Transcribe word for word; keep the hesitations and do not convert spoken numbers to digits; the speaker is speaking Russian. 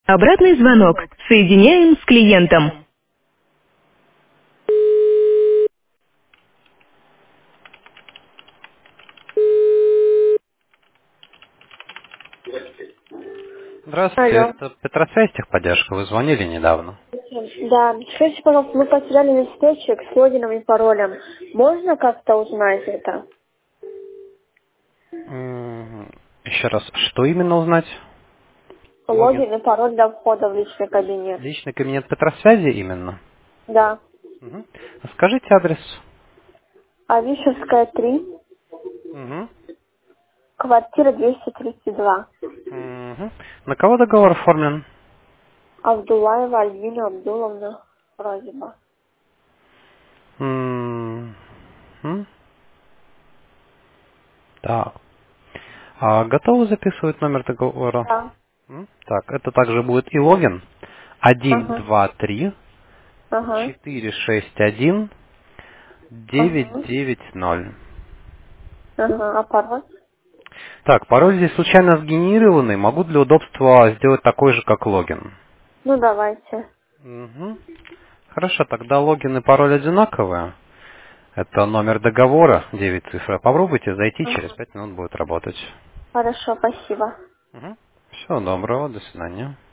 Обратный звонок. Соединяем с клиентом. Здравствуйте, Алло. это Петросвязь техподдержка, вы звонили недавно. Да, скажите, пожалуйста, мы потеряли листочек с логином и паролем. Можно как-то узнать это? М, Еще раз, что именно узнать? Логин. Логин и пароль для входа в личный кабинет. Личный кабинет Петросвязи именно? Да. Мгм. Скажите адрес. Авишевская, три, Мгм. квартира двести тридцать два. Мгм. На кого договор оформлен? Абдулаева Альбина Абдуловна, вроде бы. М, м. Так. А готовы записывать номер договора? Да. М? Так, это также будет и логин. Один, Ага. два, три, Ага. четыре, шесть, один, девять, Ага. девять, ноль. Ага. А пароль? Так, пароль здесь случайно сгенерированный. Могу для удобства сделать такой же, как логин. Ну, давайте. Мгм. Хорошо, тогда логин и пароль одинаковые. Это номер договора, девять цифр. Попробуйте зайти, через Ага. пять минут будет работать. Хорошо, спасибо. Всего доброго, до свидания.